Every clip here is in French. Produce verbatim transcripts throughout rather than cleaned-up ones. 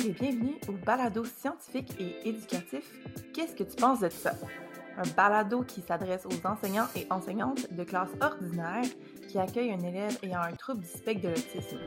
et bienvenue au balado scientifique et éducatif « Qu'est-ce que tu penses de ça? » Un balado qui s'adresse aux enseignants et enseignantes de classe ordinaire qui accueillent un élève ayant un trouble du spectre de l'autisme.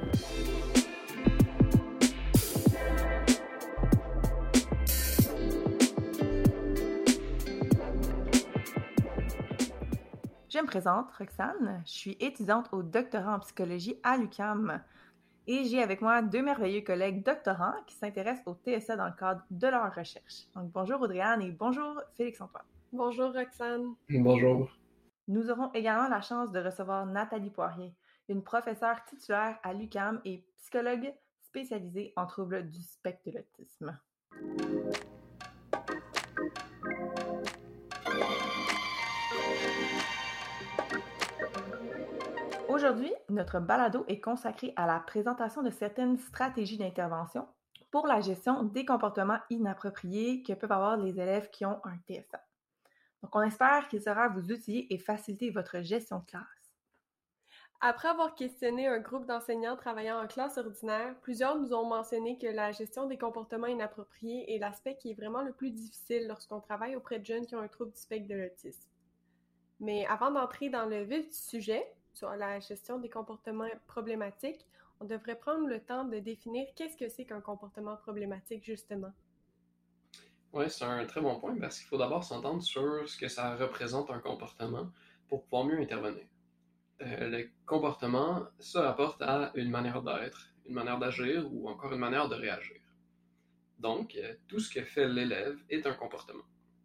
Je me présente, Roxane, je suis étudiante au doctorat en psychologie à l'U Q A M. Et j'ai avec moi deux merveilleux collègues doctorants qui s'intéressent au T S A dans le cadre de leur recherche. Donc bonjour Audrey-Anne et bonjour Félix-Antoine. Bonjour Roxane. Bonjour. Nous aurons également la chance de recevoir Nathalie Poirier, une professeure titulaire à l'U Q A M et psychologue spécialisée en troubles du spectre de l'autisme. Aujourd'hui, notre balado est consacré à la présentation de certaines stratégies d'intervention pour la gestion des comportements inappropriés que peuvent avoir les élèves qui ont un T S A. Donc, on espère qu'il saura vous outiller et faciliter votre gestion de classe. Après avoir questionné un groupe d'enseignants travaillant en classe ordinaire, plusieurs nous ont mentionné que la gestion des comportements inappropriés est l'aspect qui est vraiment le plus difficile lorsqu'on travaille auprès de jeunes qui ont un trouble du spectre de l'autisme. Mais avant d'entrer dans le vif du sujet, sur la gestion des comportements problématiques, on devrait prendre le temps de définir qu'est-ce que c'est qu'un comportement problématique, justement. Oui, c'est un très bon point parce qu'il faut d'abord s'entendre sur ce que ça représente un comportement pour pouvoir mieux intervenir. Euh, le comportement se rapporte à une manière d'être, une manière d'agir ou encore une manière de réagir. Donc, euh, tout ce que fait l'élève est un comportement.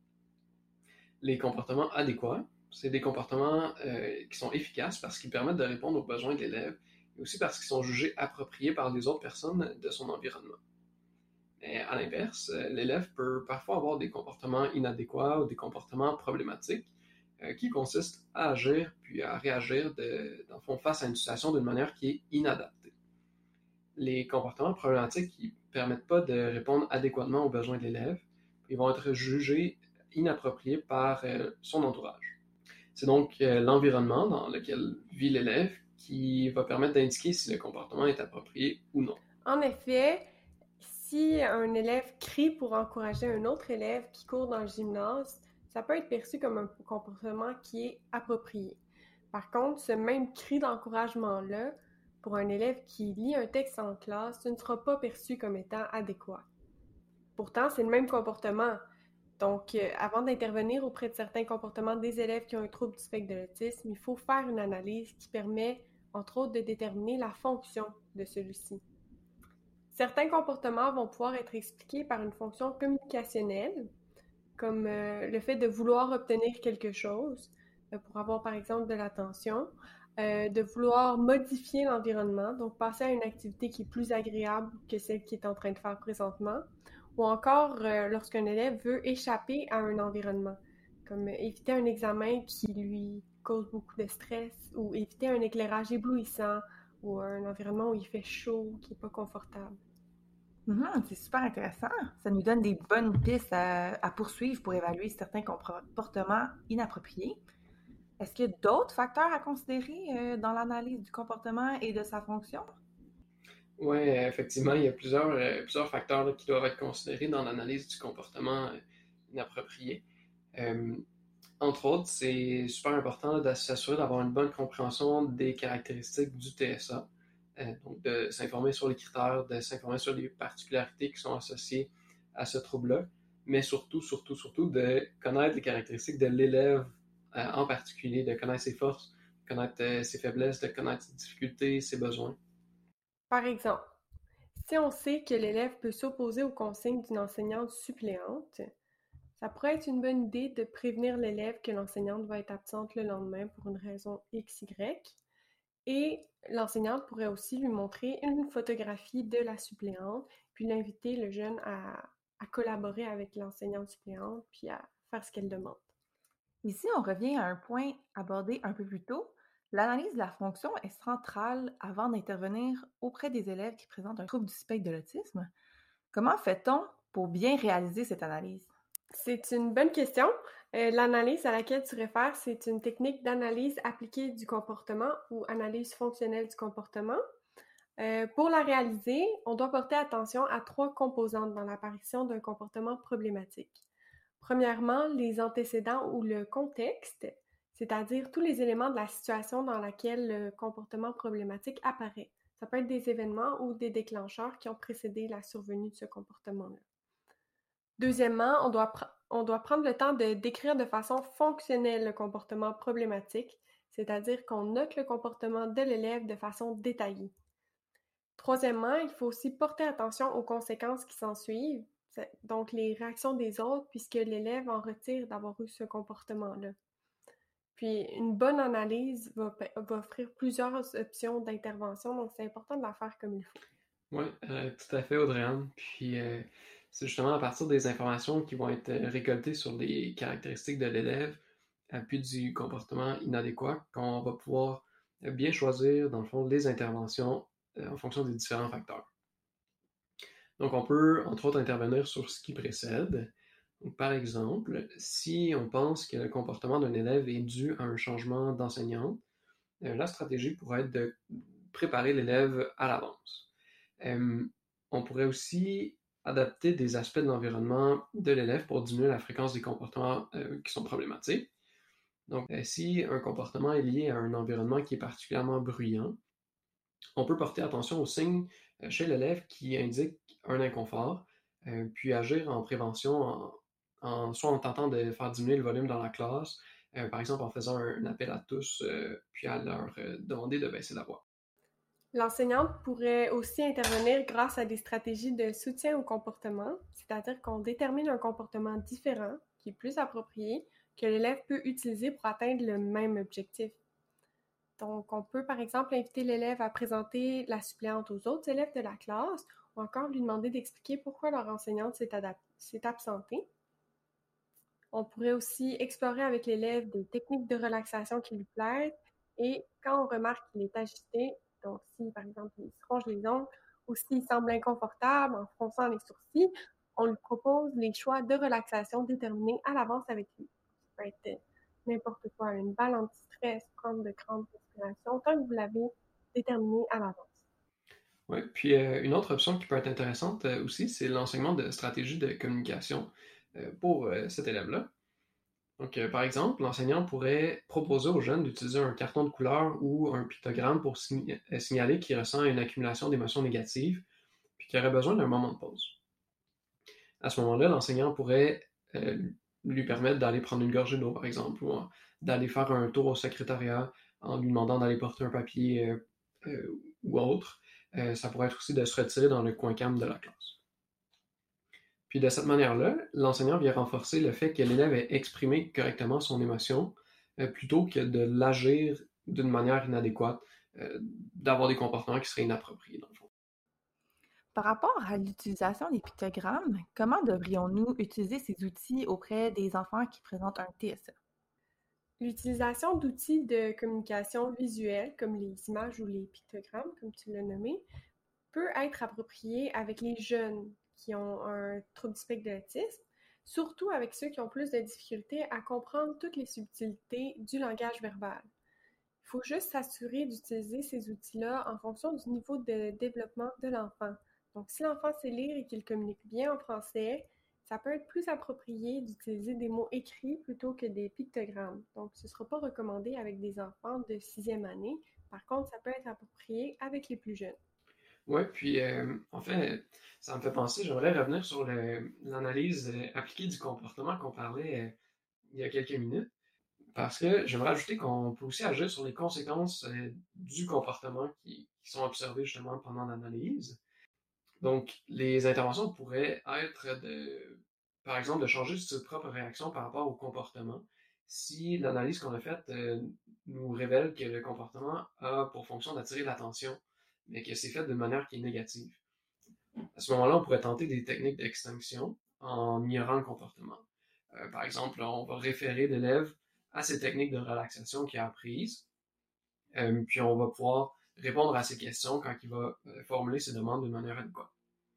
Les comportements adéquats, c'est des comportements euh, qui sont efficaces parce qu'ils permettent de répondre aux besoins de l'élève et aussi parce qu'ils sont jugés appropriés par les autres personnes de son environnement. Mais à l'inverse, l'élève peut parfois avoir des comportements inadéquats ou des comportements problématiques euh, qui consistent à agir puis à réagir de, dans le fond, face à une situation d'une manière qui est inadaptée. Les comportements problématiques qui ne permettent pas de répondre adéquatement aux besoins de l'élève, ils vont être jugés inappropriés par euh, son entourage. C'est donc euh, l'environnement dans lequel vit l'élève qui va permettre d'indiquer si le comportement est approprié ou non. En effet, si un élève crie pour encourager un autre élève qui court dans le gymnase, ça peut être perçu comme un comportement qui est approprié. Par contre, ce même cri d'encouragement-là, pour un élève qui lit un texte en classe, ce ne sera pas perçu comme étant adéquat. Pourtant, c'est le même comportement. Donc, euh, avant d'intervenir auprès de certains comportements des élèves qui ont un trouble du spectre de l'autisme, il faut faire une analyse qui permet, entre autres, de déterminer la fonction de celui-ci. Certains comportements vont pouvoir être expliqués par une fonction communicationnelle, comme euh, le fait de vouloir obtenir quelque chose, euh, pour avoir par exemple de l'attention, euh, de vouloir modifier l'environnement, donc passer à une activité qui est plus agréable que celle qu'il est en train de faire présentement, ou encore euh, lorsqu'un élève veut échapper à un environnement, comme euh, éviter un examen qui lui cause beaucoup de stress, ou éviter un éclairage éblouissant, ou un environnement où il fait chaud, qui n'est pas confortable. Mm-hmm, c'est super intéressant. Ça nous donne des bonnes pistes à, à poursuivre pour évaluer certains comportements inappropriés. Est-ce qu'il y a d'autres facteurs à considérer euh, dans l'analyse du comportement et de sa fonction? Oui, effectivement, il y a plusieurs, euh, plusieurs facteurs là, qui doivent être considérés dans l'analyse du comportement euh, inapproprié. Euh, entre autres, c'est super important là, de s'assurer d'avoir une bonne compréhension des caractéristiques du T S A. Euh, donc, de s'informer sur les critères, de s'informer sur les particularités qui sont associées à ce trouble-là, mais surtout, surtout, surtout, de connaître les caractéristiques de l'élève euh, en particulier, de connaître ses forces, de connaître euh, ses faiblesses, de connaître ses difficultés, ses besoins. Par exemple, si on sait que l'élève peut s'opposer aux consignes d'une enseignante suppléante, ça pourrait être une bonne idée de prévenir l'élève que l'enseignante va être absente le lendemain pour une raison X Y. Et l'enseignante pourrait aussi lui montrer une photographie de la suppléante, puis l'inviter le jeune à, à collaborer avec l'enseignante suppléante, puis à faire ce qu'elle demande. Ici, on revient à un point abordé un peu plus tôt. L'analyse de la fonction est centrale avant d'intervenir auprès des élèves qui présentent un trouble du spectre de l'autisme. Comment fait-on pour bien réaliser cette analyse? C'est une bonne question. Euh, l'analyse à laquelle tu réfères, c'est une technique d'analyse appliquée du comportement ou analyse fonctionnelle du comportement. Euh, pour la réaliser, on doit porter attention à trois composantes dans l'apparition d'un comportement problématique. Premièrement, les antécédents ou le contexte, c'est-à-dire tous les éléments de la situation dans laquelle le comportement problématique apparaît. Ça peut être des événements ou des déclencheurs qui ont précédé la survenue de ce comportement-là. Deuxièmement, on doit, pr- on doit prendre le temps de décrire de façon fonctionnelle le comportement problématique, c'est-à-dire qu'on note le comportement de l'élève de façon détaillée. Troisièmement, il faut aussi porter attention aux conséquences qui s'ensuivent, donc les réactions des autres, puisque l'élève en retire d'avoir eu ce comportement-là. Puis une bonne analyse va, va offrir plusieurs options d'intervention, donc c'est important de la faire comme il faut. Oui, euh, tout à fait, Audrey-Anne. Puis euh, c'est justement à partir des informations qui vont être récoltées sur les caractéristiques de l'élève, euh, puis du comportement inadéquat, qu'on va pouvoir bien choisir, dans le fond, les interventions euh, en fonction des différents facteurs. Donc, on peut, entre autres, intervenir sur ce qui précède. Donc, par exemple, si on pense que le comportement d'un élève est dû à un changement d'enseignante, euh, la stratégie pourrait être de préparer l'élève à l'avance. Euh, on pourrait aussi adapter des aspects de l'environnement de l'élève pour diminuer la fréquence des comportements euh, qui sont problématiques. Donc, euh, si un comportement est lié à un environnement qui est particulièrement bruyant, on peut porter attention aux signes euh, chez l'élève qui indiquent un inconfort, euh, puis agir en prévention, en, en, soit en tentant de faire diminuer le volume dans la classe, euh, par exemple en faisant un, un appel à tous, euh, puis à leur euh, demander de baisser la voix. L'enseignante pourrait aussi intervenir grâce à des stratégies de soutien au comportement, c'est-à-dire qu'on détermine un comportement différent, qui est plus approprié, que l'élève peut utiliser pour atteindre le même objectif. Donc, on peut par exemple inviter l'élève à présenter la suppléante aux autres élèves de la classe ou encore lui demander d'expliquer pourquoi leur enseignante s'est, adap- s'est absentée. On pourrait aussi explorer avec l'élève des techniques de relaxation qui lui plaisent et quand on remarque qu'il est agité, donc si par exemple il se ronge les ongles ou s'il semble inconfortable en fronçant les sourcils, on lui propose les choix de relaxation déterminés à l'avance avec lui. Ça peut être n'importe quoi, une balle anti-stress, prendre de grandes respirations, tant que vous l'avez déterminé à l'avance. Oui, puis euh, une autre option qui peut être intéressante euh, aussi, c'est l'enseignement de stratégies de communication euh, pour euh, cet élève-là. Donc, euh, par exemple, l'enseignant pourrait proposer aux jeunes d'utiliser un carton de couleur ou un pictogramme pour sign- euh, signaler qu'il ressent une accumulation d'émotions négatives, puis qu'il aurait besoin d'un moment de pause. À ce moment-là, l'enseignant pourrait euh, lui permettre d'aller prendre une gorgée d'eau, par exemple, ou euh, d'aller faire un tour au secrétariat en lui demandant d'aller porter un papier euh, euh, ou autre. Euh, ça pourrait être aussi de se retirer dans le coin calme de la classe. Puis de cette manière-là, l'enseignant vient renforcer le fait que l'élève ait exprimé correctement son émotion euh, plutôt que de l'agir d'une manière inadéquate, euh, d'avoir des comportements qui seraient inappropriés dans le fond. Par rapport à l'utilisation des pictogrammes, comment devrions-nous utiliser ces outils auprès des enfants qui présentent un T S A? L'utilisation d'outils de communication visuelle, comme les images ou les pictogrammes, comme tu l'as nommé, peut être appropriée avec les jeunes qui ont un trouble du spectre de l'autisme, surtout avec ceux qui ont plus de difficultés à comprendre toutes les subtilités du langage verbal. Il faut juste s'assurer d'utiliser ces outils-là en fonction du niveau de développement de l'enfant. Donc, si l'enfant sait lire et qu'il communique bien en français, ça peut être plus approprié d'utiliser des mots écrits plutôt que des pictogrammes. Donc, ce ne sera pas recommandé avec des enfants de sixième année. Par contre, ça peut être approprié avec les plus jeunes. Oui, puis euh, en fait, ça me fait penser, j'aimerais revenir sur le- l'analyse euh, appliquée du comportement qu'on parlait euh, il y a quelques minutes, parce que j'aimerais ajouter qu'on peut aussi agir sur les conséquences euh, du comportement qui, qui sont observées justement pendant l'analyse. Donc, les interventions pourraient être de, par exemple, de changer sa propre réaction par rapport au comportement. Si l'analyse qu'on a faite euh, nous révèle que le comportement a pour fonction d'attirer l'attention, mais que c'est fait de manière qui est négative. À ce moment-là, on pourrait tenter des techniques d'extinction en ignorant le comportement. Euh, par exemple, on va référer l'élève à ces techniques de relaxation qu'il a apprises, euh, puis on va pouvoir répondre à ses questions quand il va euh, formuler ses demandes d'une manière adéquate.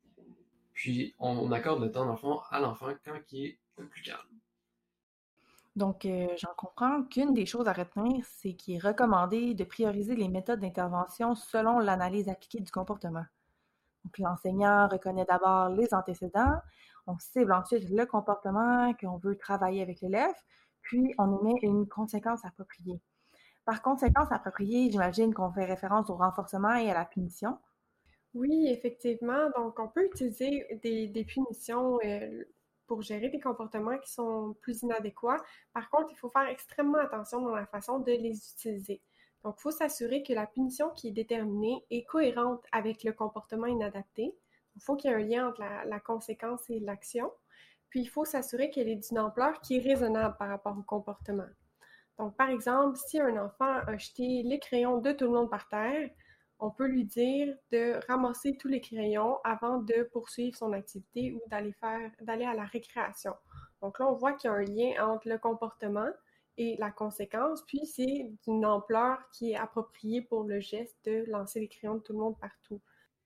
Puis on accorde le temps d'enfant à l'enfant quand il est plus calme. Donc, euh, j'en comprends qu'une des choses à retenir, c'est qu'il est recommandé de prioriser les méthodes d'intervention selon l'analyse appliquée du comportement. Donc, l'enseignant reconnaît d'abord les antécédents, on cible ensuite le comportement qu'on veut travailler avec l'élève, puis on émet une conséquence appropriée. Par conséquence appropriée, j'imagine qu'on fait référence au renforcement et à la punition. Oui, effectivement. Donc, on peut utiliser des, des punitions euh, pour gérer des comportements qui sont plus inadéquats. Par contre, il faut faire extrêmement attention dans la façon de les utiliser. Donc, il faut s'assurer que la punition qui est déterminée est cohérente avec le comportement inadapté. Il faut qu'il y ait un lien entre la, la conséquence et l'action. Puis, il faut s'assurer qu'elle est d'une ampleur qui est raisonnable par rapport au comportement. Donc, par exemple, si un enfant a jeté les crayons de tout le monde par terre, on peut lui dire de ramasser tous les crayons avant de poursuivre son activité ou d'aller faire, d'aller à la récréation. Donc là, on voit qu'il y a un lien entre le comportement et la conséquence, puis c'est d'une ampleur qui est appropriée pour le geste de lancer les crayons de tout le monde partout.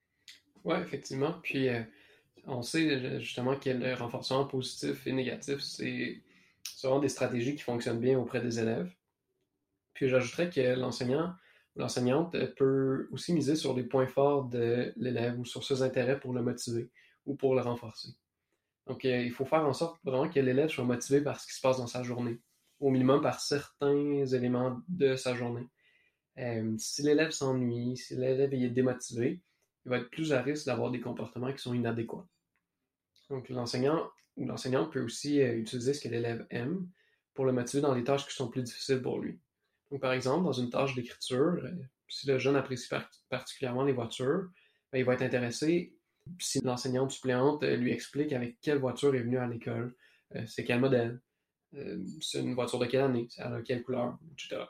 Oui, effectivement. Puis, euh, on sait justement que le renforcement positif et négatif, c'est vraiment des stratégies qui fonctionnent bien auprès des élèves. Puis, j'ajouterais que l'enseignant ou l'enseignante peut aussi miser sur les points forts de l'élève ou sur ses intérêts pour le motiver ou pour le renforcer. Donc, euh, il faut faire en sorte vraiment que l'élève soit motivé par ce qui se passe dans sa journée, au minimum par certains éléments de sa journée. Euh, si l'élève s'ennuie, si l'élève est démotivé, il va être plus à risque d'avoir des comportements qui sont inadéquats. Donc, l'enseignant ou l'enseignante peut aussi euh, utiliser ce que l'élève aime pour le motiver dans les tâches qui sont plus difficiles pour lui. Donc, par exemple, dans une tâche d'écriture, euh, si le jeune apprécie par- particulièrement les voitures, ben, il va être intéressé si l'enseignante suppléante euh, lui explique avec quelle voiture est venue à l'école, euh, c'est quel modèle, euh, c'est une voiture de quelle année, elle a quelle couleur, et cetera.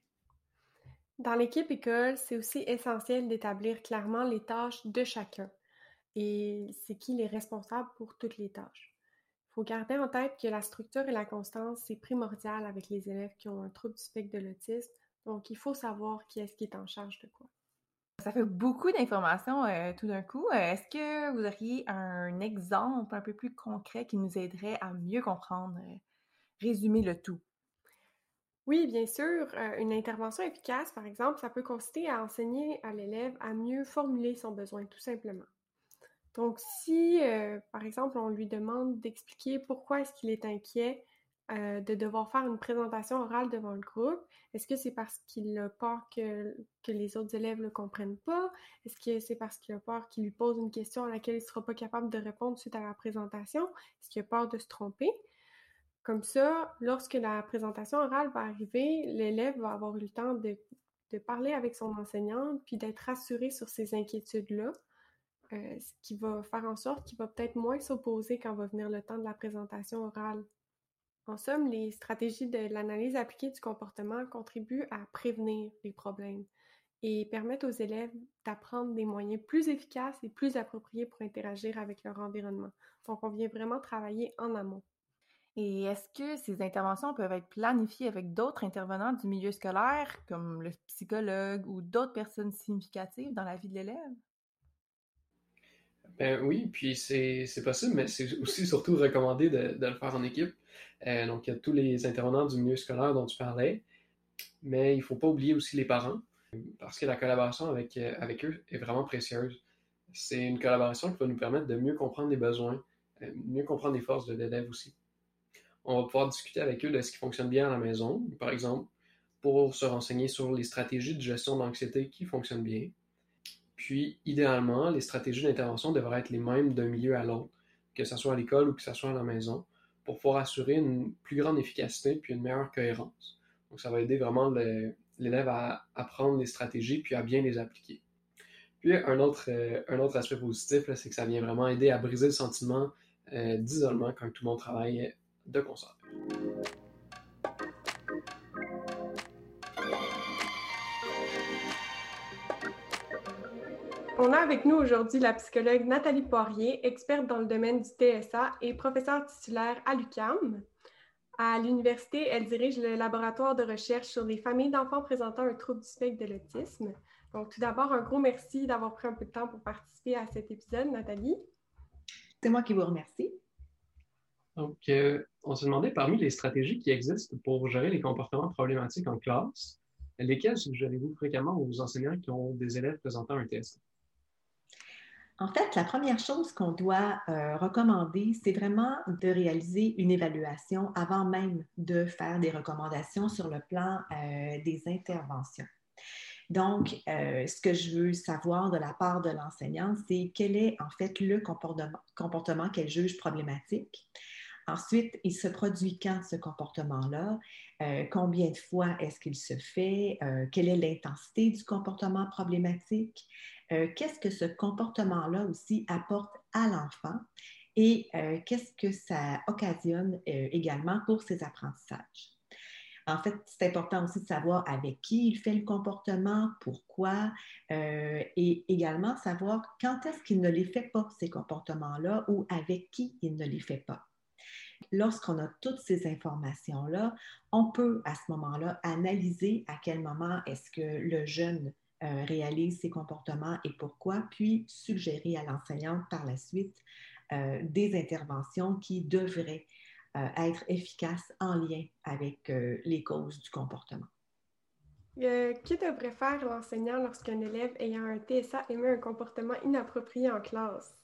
Dans l'équipe école, c'est aussi essentiel d'établir clairement les tâches de chacun et c'est qui les responsables pour toutes les tâches. Il faut garder en tête que la structure et la constance, c'est primordial avec les élèves qui ont un trouble du spectre de l'autisme, donc il faut savoir qui est-ce qui est en charge de quoi. Ça fait beaucoup d'informations euh, tout d'un coup. Euh, est-ce que vous auriez un exemple un peu plus concret qui nous aiderait à mieux comprendre, euh, résumer le tout? Oui, bien sûr, euh, une intervention efficace, par exemple, ça peut consister à enseigner à l'élève à mieux formuler son besoin, tout simplement. Donc, si, euh, par exemple, on lui demande d'expliquer pourquoi est-ce qu'il est inquiet euh, de devoir faire une présentation orale devant le groupe, est-ce que c'est parce qu'il a peur que, que les autres élèves ne le comprennent pas? Est-ce que c'est parce qu'il a peur qu'il lui pose une question à laquelle il ne sera pas capable de répondre suite à la présentation? Est-ce qu'il a peur de se tromper? Comme ça, lorsque la présentation orale va arriver, l'élève va avoir eu le temps de, de parler avec son enseignante puis d'être rassuré sur ces inquiétudes-là. Euh, ce qui va faire en sorte qu'il va peut-être moins s'opposer quand va venir le temps de la présentation orale. En somme, les stratégies de l'analyse appliquée du comportement contribuent à prévenir les problèmes et permettent aux élèves d'apprendre des moyens plus efficaces et plus appropriés pour interagir avec leur environnement. Donc, on vient vraiment travailler en amont. Et est-ce que ces interventions peuvent être planifiées avec d'autres intervenants du milieu scolaire, comme le psychologue ou d'autres personnes significatives dans la vie de l'élève? Ben oui, puis c'est c'est possible, mais c'est aussi surtout recommandé de, de le faire en équipe. Euh, donc, il y a tous les intervenants du milieu scolaire dont tu parlais, mais il ne faut pas oublier aussi les parents, parce que la collaboration avec, euh, avec eux est vraiment précieuse. C'est une collaboration qui va nous permettre de mieux comprendre les besoins, euh, mieux comprendre les forces de l'élève aussi. On va pouvoir discuter avec eux de ce qui fonctionne bien à la maison, par exemple, pour se renseigner sur les stratégies de gestion d'anxiété qui fonctionnent bien. Puis, idéalement, les stratégies d'intervention devraient être les mêmes d'un milieu à l'autre, que ce soit à l'école ou que ce soit à la maison, pour pouvoir assurer une plus grande efficacité puis une meilleure cohérence. Donc, ça va aider vraiment le, l'élève à apprendre les stratégies puis à bien les appliquer. Puis, un autre, euh, un autre aspect positif, là, c'est que ça vient vraiment aider à briser le sentiment euh, d'isolement quand tout le monde travaille de concert. On a avec nous aujourd'hui la psychologue Nathalie Poirier, experte dans le domaine du T S A et professeure titulaire à l'U Q A M. À l'université, elle dirige le laboratoire de recherche sur les familles d'enfants présentant un trouble du spectre de l'autisme. Donc, tout d'abord, un gros merci d'avoir pris un peu de temps pour participer à cet épisode, Nathalie. C'est moi qui vous remercie. Donc, euh, on se demandait, parmi les stratégies qui existent pour gérer les comportements problématiques en classe, lesquelles suggérez-vous fréquemment aux enseignants qui ont des élèves présentant un T S A? En fait, la première chose qu'on doit euh, recommander, c'est vraiment de réaliser une évaluation avant même de faire des recommandations sur le plan euh, des interventions. Donc, euh, ce que je veux savoir de la part de l'enseignant, c'est quel est en fait le comportement, comportement qu'elle juge problématique. Ensuite, il se produit quand ce comportement-là? Euh, combien de fois est-ce qu'il se fait? Euh, quelle est l'intensité du comportement problématique? Euh, qu'est-ce que ce comportement-là aussi apporte à l'enfant? Et euh, qu'est-ce que ça occasionne euh, également pour ses apprentissages? En fait, c'est important aussi de savoir avec qui il fait le comportement, pourquoi, euh, et également savoir quand est-ce qu'il ne les fait pas, ces comportements-là, ou avec qui il ne les fait pas. Lorsqu'on a toutes ces informations-là, on peut à ce moment-là analyser à quel moment est-ce que le jeune euh, réalise ses comportements et pourquoi, puis suggérer à l'enseignante par la suite euh, des interventions qui devraient euh, être efficaces en lien avec euh, les causes du comportement. Euh, que devrait faire l'enseignant lorsqu'un élève ayant un T S A émet un comportement inapproprié en classe?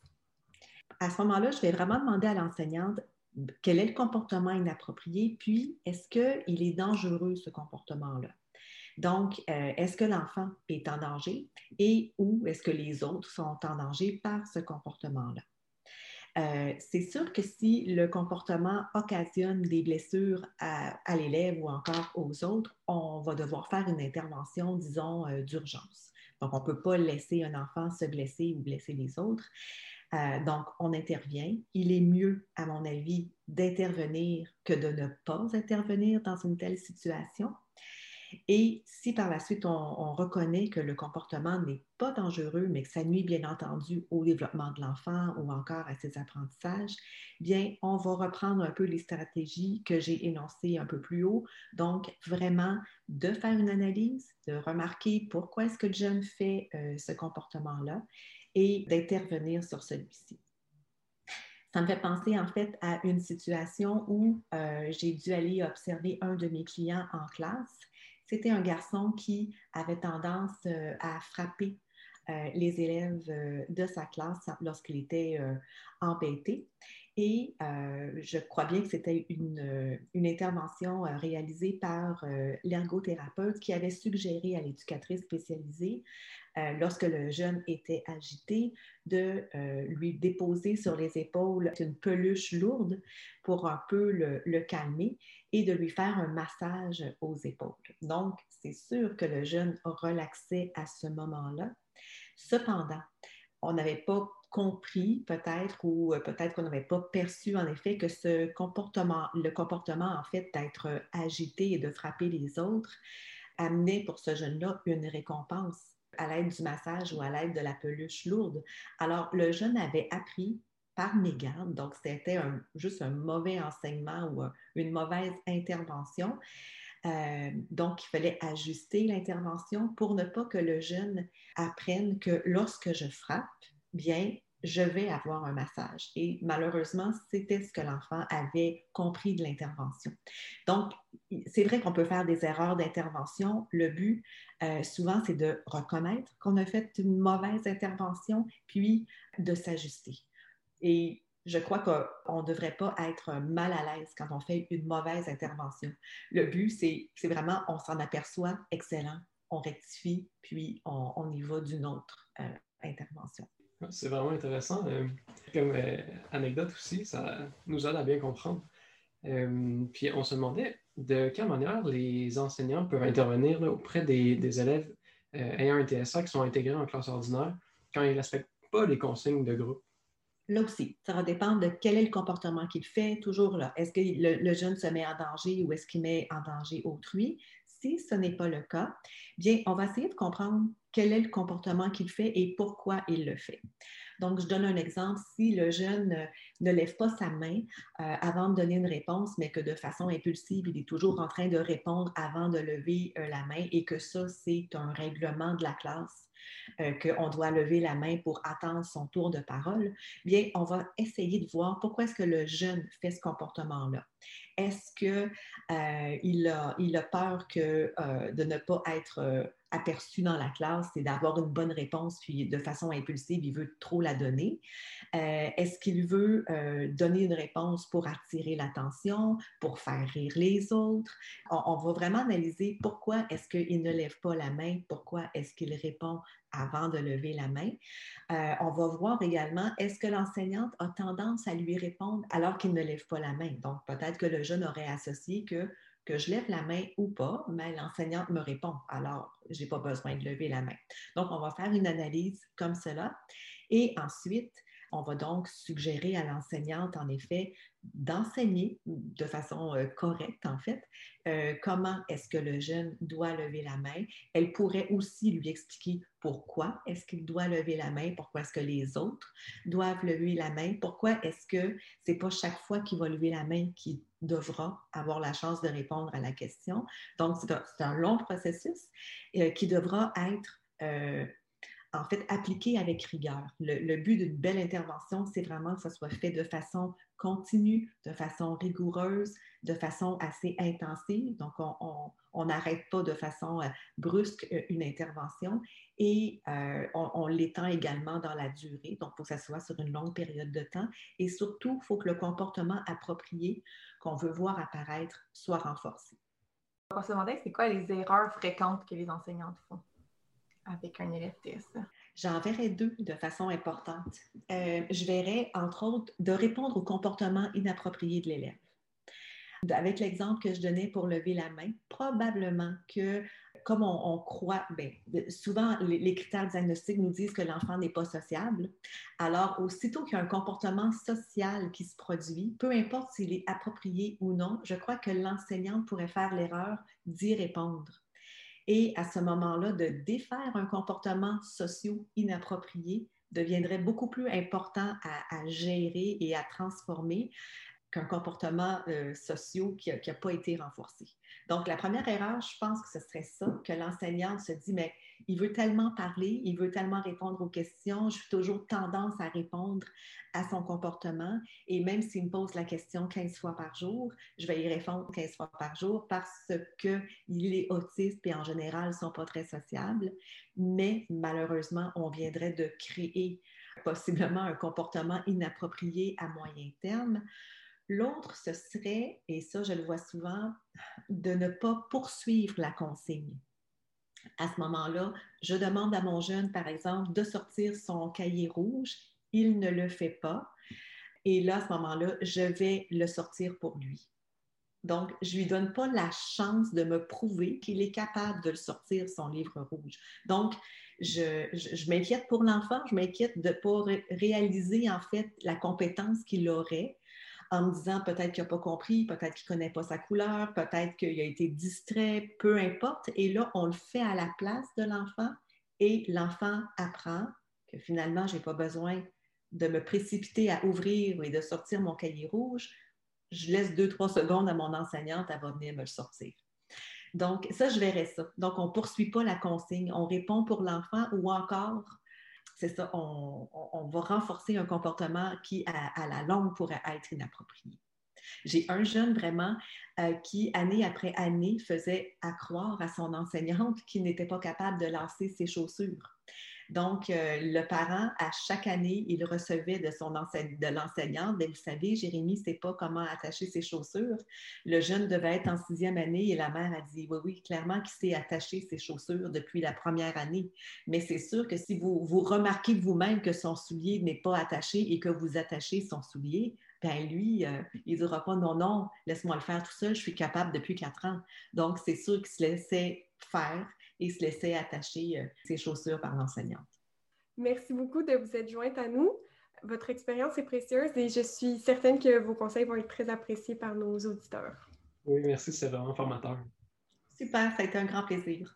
À ce moment-là, je vais vraiment demander à l'enseignante quel est le comportement inapproprié, puis est-ce qu'il est dangereux, ce comportement-là? Donc, euh, est-ce que l'enfant est en danger et ou est-ce que les autres sont en danger par ce comportement-là? Euh, c'est sûr que si le comportement occasionne des blessures à, à l'élève ou encore aux autres, on va devoir faire une intervention, disons, euh, d'urgence. Donc, on ne peut pas laisser un enfant se blesser ou blesser les autres. Euh, donc, on intervient. Il est mieux, à mon avis, d'intervenir que de ne pas intervenir dans une telle situation. Et si par la suite, on, on reconnaît que le comportement n'est pas dangereux, mais que ça nuit bien entendu au développement de l'enfant ou encore à ses apprentissages, bien, on va reprendre un peu les stratégies que j'ai énoncées un peu plus haut. Donc, vraiment, de faire une analyse, de remarquer pourquoi est-ce que le jeune fait euh, ce comportement-là et d'intervenir sur celui-ci. Ça me fait penser en fait à une situation où euh, j'ai dû aller observer un de mes clients en classe. C'était un garçon qui avait tendance euh, à frapper euh, les élèves euh, de sa classe lorsqu'il était euh, embêté. Et euh, je crois bien que c'était une, une intervention euh, réalisée par euh, l'ergothérapeute qui avait suggéré à l'éducatrice spécialisée, euh, lorsque le jeune était agité, de euh, lui déposer sur les épaules une peluche lourde pour un peu le, le calmer et de lui faire un massage aux épaules. Donc, c'est sûr que le jeune relaxait à ce moment-là. Cependant, on n'avait pas compris peut-être ou peut-être qu'on n'avait pas perçu en effet que ce comportement, le comportement en fait d'être agité et de frapper les autres amenait pour ce jeune-là une récompense à l'aide du massage ou à l'aide de la peluche lourde. Alors, le jeune avait appris par mégarde, donc c'était un, juste un mauvais enseignement ou un, une mauvaise intervention. Euh, donc, il fallait ajuster l'intervention pour ne pas que le jeune apprenne que lorsque je frappe, bien, je vais avoir un massage. Et malheureusement, c'était ce que l'enfant avait compris de l'intervention. Donc, c'est vrai qu'on peut faire des erreurs d'intervention. Le but, euh, souvent, c'est de reconnaître qu'on a fait une mauvaise intervention, puis de s'ajuster. Et je crois qu'on ne devrait pas être mal à l'aise quand on fait une mauvaise intervention. Le but, c'est, c'est vraiment, on s'en aperçoit, excellent, on rectifie, puis on, on y va d'une autre euh, intervention. C'est vraiment intéressant. Euh, comme euh, anecdote aussi, ça nous aide à bien comprendre. Euh, puis on se demandait de quelle manière les enseignants peuvent intervenir là, auprès des, des élèves euh, ayant un T S A qui sont intégrés en classe ordinaire quand ils ne respectent pas les consignes de groupe. Là aussi, ça va dépendre de quel est le comportement qu'il fait, toujours là. Est-ce que le, le jeune se met en danger ou est-ce qu'il met en danger autrui? Si ce n'est pas le cas, bien, on va essayer de comprendre quel est le comportement qu'il fait et pourquoi il le fait. Donc, je donne un exemple. Si le jeune ne lève pas sa main euh, avant de donner une réponse, mais que de façon impulsive, il est toujours en train de répondre avant de lever euh, la main et que ça, c'est un règlement de la classe, euh, qu'on doit lever la main pour attendre son tour de parole, bien, on va essayer de voir pourquoi est-ce que le jeune fait ce comportement-là. Est-ce qu'il euh, a, il a peur que, euh, de ne pas être euh, aperçu dans la classe et d'avoir une bonne réponse, puis de façon impulsive, il veut trop la donner? Euh, est-ce qu'il veut euh, donner une réponse pour attirer l'attention, pour faire rire les autres? On, on va vraiment analyser pourquoi est-ce qu'il ne lève pas la main, pourquoi est-ce qu'il répond avant de lever la main. Euh, on va voir également, est-ce que l'enseignante a tendance à lui répondre alors qu'il ne lève pas la main? Donc, peut-être que le jeune aurait associé que, que je lève la main ou pas, mais l'enseignante me répond, alors je n'ai pas besoin de lever la main. Donc, on va faire une analyse comme cela. Et ensuite, on va donc suggérer à l'enseignante, en effet, d'enseigner de façon euh, correcte, en fait, euh, comment est-ce que le jeune doit lever la main. Elle pourrait aussi lui expliquer pourquoi est-ce qu'il doit lever la main, pourquoi est-ce que les autres doivent lever la main, pourquoi est-ce que c'est pas chaque fois qu'il va lever la main qu'il devra avoir la chance de répondre à la question. Donc, c'est un, c'est un long processus euh, qui devra être euh, en fait, appliqué avec rigueur. Le, le but d'une belle intervention, c'est vraiment que ça soit fait de façon continue, de façon rigoureuse, de façon assez intensive. Donc, on n'arrête pas de façon euh, brusque euh, une intervention et euh, on, on l'étend également dans la durée. Donc, il faut que ça soit sur une longue période de temps. Et surtout, il faut que le comportement approprié qu'on veut voir apparaître soit renforcé. On va se demander, c'est quoi les erreurs fréquentes que les enseignantes font avec un élève T S A? J'en verrai deux de façon importante. Euh, je verrai, entre autres, de répondre au comportement inapproprié de l'élève. Avec l'exemple que je donnais pour lever la main, probablement que, comme on, on croit, bien, souvent les, les critères diagnostiques nous disent que l'enfant n'est pas sociable. Alors, aussitôt qu'il y a un comportement social qui se produit, peu importe s'il est approprié ou non, je crois que l'enseignante pourrait faire l'erreur d'y répondre. Et à ce moment-là, de défaire un comportement socio inapproprié deviendrait beaucoup plus important à, à gérer et à transformer qu'un comportement euh, social qui n'a pas été renforcé. Donc, la première erreur, je pense que ce serait ça, que l'enseignante se dit, mais il veut tellement parler, il veut tellement répondre aux questions, j'ai toujours tendance à répondre à son comportement, et même s'il me pose la question quinze fois par jour, je vais y répondre quinze fois par jour parce qu'il est autiste et en général, ne sont pas très sociables, mais malheureusement, on viendrait de créer possiblement un comportement inapproprié à moyen terme. L'autre, ce serait, et ça je le vois souvent, de ne pas poursuivre la consigne. À ce moment-là, je demande à mon jeune, par exemple, de sortir son cahier rouge. Il ne le fait pas. Et là, à ce moment-là, je vais le sortir pour lui. Donc, je ne lui donne pas la chance de me prouver qu'il est capable de le sortir, son livre rouge. Donc, je, je, je m'inquiète pour l'enfant, je m'inquiète de ne pas ré- réaliser, en fait, la compétence qu'il aurait, en me disant peut-être qu'il n'a pas compris, peut-être qu'il ne connaît pas sa couleur, peut-être qu'il a été distrait, peu importe. Et là, on le fait à la place de l'enfant et l'enfant apprend que finalement, je n'ai pas besoin de me précipiter à ouvrir et de sortir mon cahier rouge. Je laisse deux, trois secondes à mon enseignante, elle va venir me le sortir. Donc, ça, je verrais ça. Donc, on ne poursuit pas la consigne, on répond pour l'enfant ou encore... C'est ça, on, on va renforcer un comportement qui, à, à la longue, pourrait être inapproprié. J'ai un jeune vraiment euh, qui, année après année, faisait accroire à son enseignante qu'il n'était pas capable de lasser ses chaussures. Donc, euh, le parent, à chaque année, il recevait de, son enseigne, de l'enseignante, mais vous savez, Jérémy ne sait pas comment attacher ses chaussures. Le jeune devait être en sixième année et la mère a dit, oui, oui, clairement qu'il sait attacher ses chaussures depuis la première année. Mais c'est sûr que si vous, vous remarquez vous-même que son soulier n'est pas attaché et que vous attachez son soulier, ben lui, euh, il ne dira pas, non, non, laisse-moi le faire tout seul, je suis capable depuis quatre ans. Donc, c'est sûr qu'il se laissait faire et se laissait attacher euh, ses chaussures par l'enseignante. Merci beaucoup de vous être jointe à nous. Votre expérience est précieuse et je suis certaine que vos conseils vont être très appréciés par nos auditeurs. Oui, merci, c'est vraiment formateur. Super, ça a été un grand plaisir.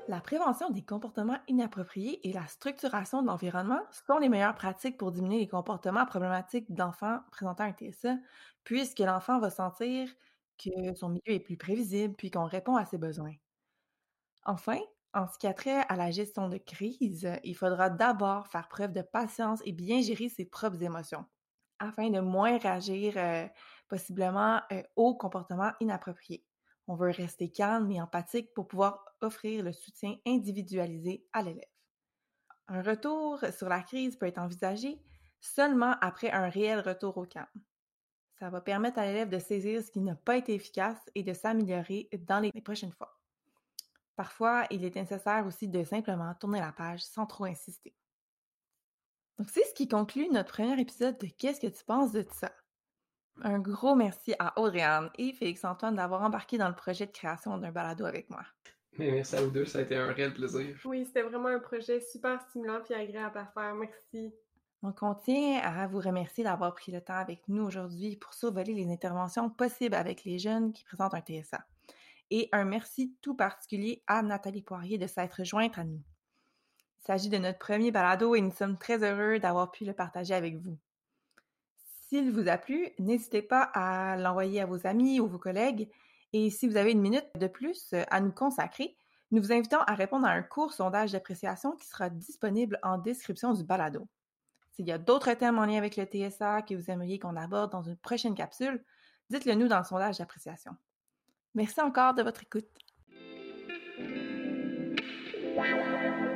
La prévention des comportements inappropriés et la structuration de l'environnement sont les meilleures pratiques pour diminuer les comportements problématiques d'enfants présentant un T S A, puisque l'enfant va sentir que son milieu est plus prévisible puis qu'on répond à ses besoins. Enfin, en ce qui a trait à la gestion de crise, il faudra d'abord faire preuve de patience et bien gérer ses propres émotions, afin de moins réagir euh, possiblement euh, aux comportements inappropriés. On veut rester calme et empathique pour pouvoir offrir le soutien individualisé à l'élève. Un retour sur la crise peut être envisagé seulement après un réel retour au calme. Ça va permettre à l'élève de saisir ce qui n'a pas été efficace et de s'améliorer dans les prochaines fois. Parfois, il est nécessaire aussi de simplement tourner la page sans trop insister. Donc, c'est ce qui conclut notre premier épisode de Qu'est-ce que tu penses de ça? Un gros merci à Audrey-Anne et Félix-Antoine d'avoir embarqué dans le projet de création d'un balado avec moi. Mais merci à vous deux, ça a été un réel plaisir. Oui, c'était vraiment un projet super stimulant et agréable à faire. Merci. Donc, on tient à vous remercier d'avoir pris le temps avec nous aujourd'hui pour survoler les interventions possibles avec les jeunes qui présentent un T S A. Et un merci tout particulier à Nathalie Poirier de s'être jointe à nous. Il s'agit de notre premier balado et nous sommes très heureux d'avoir pu le partager avec vous. S'il vous a plu, n'hésitez pas à l'envoyer à vos amis ou vos collègues. Et si vous avez une minute de plus à nous consacrer, nous vous invitons à répondre à un court sondage d'appréciation qui sera disponible en description du balado. S'il y a d'autres thèmes en lien avec le T S A que vous aimeriez qu'on aborde dans une prochaine capsule, dites-le nous dans le sondage d'appréciation. Merci encore de votre écoute.